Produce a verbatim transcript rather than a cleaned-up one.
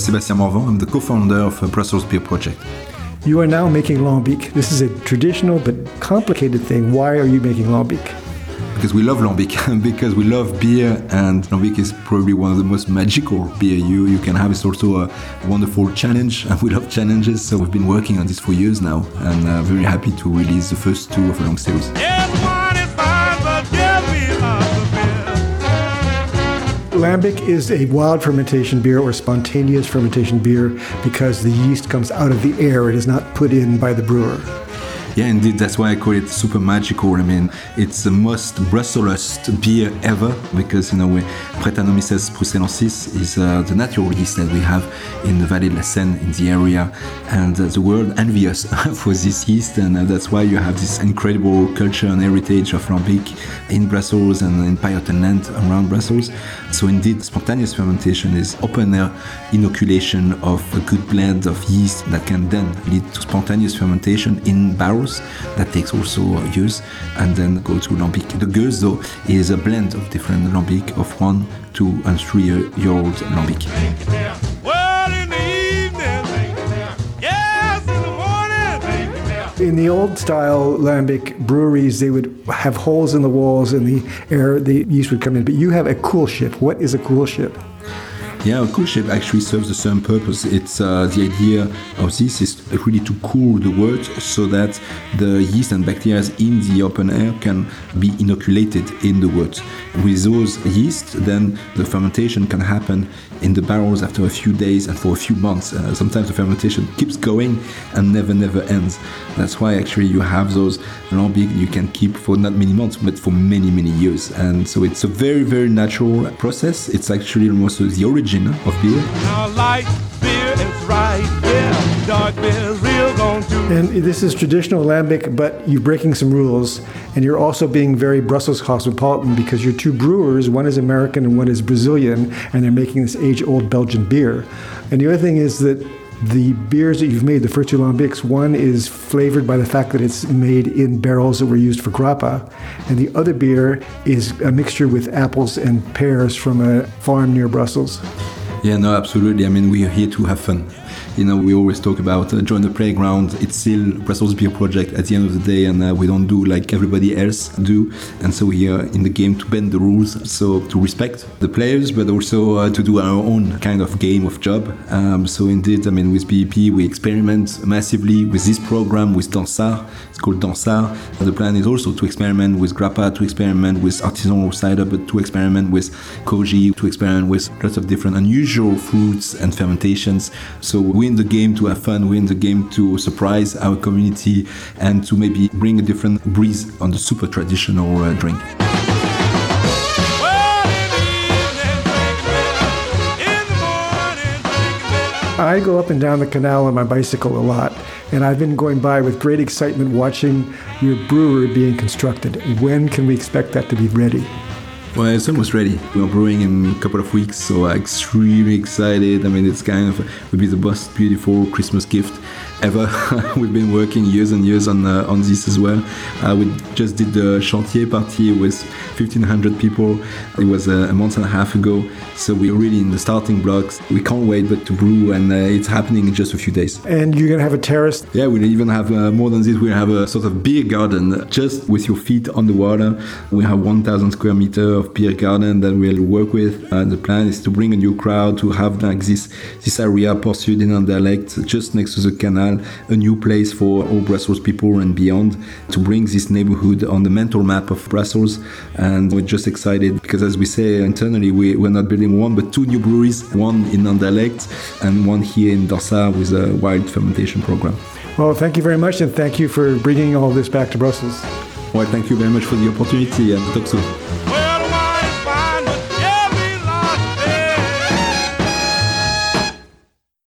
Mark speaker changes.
Speaker 1: Sébastien Morvan. I'm the co-founder of the Brussels Beer Project.
Speaker 2: You are now making Lambic. This is a traditional but complicated thing. Why are you making Lambic?
Speaker 1: Because we love Lambic, because we love beer, and Lambic is probably one of the most magical beer you, you can have. It's also a wonderful challenge, and we love challenges, so we've been working on this for years now, and uh, very happy to release the first two of the long series.
Speaker 2: Lambic is a wild fermentation beer or spontaneous fermentation beer because the yeast comes out of the air. It is not put in by the brewer.
Speaker 1: Yeah, indeed, that's why I call it super magical. I mean, it's the most Brussels beer ever because, you know, we, Brettanomyces bruxellensis is uh, the natural yeast that we have in the Vallée de la Seine in the area, and uh, the world envious for this yeast, and uh, that's why you have this incredible culture and heritage of Lambic in Brussels and in Pajottenland land around Brussels. So indeed, spontaneous fermentation is open-air inoculation of a good blend of yeast that can then lead to spontaneous fermentation in barrels. That takes also years, and then go to Lambic. The Gueuze, though, is a blend of different Lambic of one, two, and three-year-old Lambic.
Speaker 2: In the old style Lambic breweries, they would have holes in the walls and the air, the yeast would come in. But you have a coolship. What is a coolship?
Speaker 1: Yeah, a coolship actually serves the same purpose. It's uh, the idea of this is really to cool the wort so that the yeast and bacteria in the open air can be inoculated in the wort. With those yeast, then the fermentation can happen in the barrels after a few days and for a few months. Uh, sometimes the fermentation keeps going and never, never ends. That's why actually you have those Lambic you can keep for not many months, but for many, many years. And so it's a very, very natural process. It's actually almost the origin of beer.
Speaker 3: Now light beer is right, yeah. Dark beer is real gone too.
Speaker 2: And this is traditional Lambic, but you're breaking some rules, and you're also being very Brussels cosmopolitan because you're two brewers, one is American and one is Brazilian, and they're making this age-old Belgian beer. And the other thing is that the beers that you've made, the first two Lambics, one is flavored by the fact that it's made in barrels that were used for grappa, and the other beer is a mixture with apples and pears from a farm near Brussels.
Speaker 1: Yeah, no, absolutely. I mean, we are here to have fun. You know, we always talk about uh, join the playground. It's still Brussels Beer Project at the end of the day, and uh, we don't do like everybody else do. And so we are in the game to bend the rules, so to respect the players, but also uh, to do our own kind of game of job. Um, so indeed, I mean, with B E P, we experiment massively with this program with Dansart. It's called Dansart. The plan is also to experiment with grappa, to experiment with artisanal cider, but to experiment with koji, to experiment with lots of different unusual fruits and fermentations. So we're in the game to have fun, we're in the game to surprise our community and to maybe bring a different breeze on the super traditional uh, drink.
Speaker 2: I go up and down the canal on my bicycle a lot, and I've been going by with great excitement watching your brewery being constructed. When can we expect that to be ready?
Speaker 1: Well, it's almost ready. We're brewing in a couple of weeks, so I'm extremely excited. I mean, it's kind of would be the most beautiful Christmas gift ever. We've been working years and years on uh, on this as well. Uh, we just did the chantier party with fifteen hundred people. It was a, a month and a half ago, so we're really in the starting blocks. We can't wait but to brew, and uh, it's happening in just a few days.
Speaker 2: And you're going to have a terrace?
Speaker 1: Yeah, we'll even have uh, more than this. We have a sort of beer garden just with your feet on the water. We have one thousand square meters of beer garden that we'll work with. Uh, the plan is to bring a new crowd, to have like this this area pursued in Anderlecht, just next to the canal, a new place for all Brussels people and beyond, to bring this neighborhood on the mental map of Brussels. And we're just excited because, as we say internally, we, we're not building one but two new breweries, one in Anderlecht and one here in Dansart with a wild fermentation program.
Speaker 2: Well, thank you very much, and thank you for bringing all this back to Brussels.
Speaker 1: Well, thank you very much for the opportunity, and talk soon.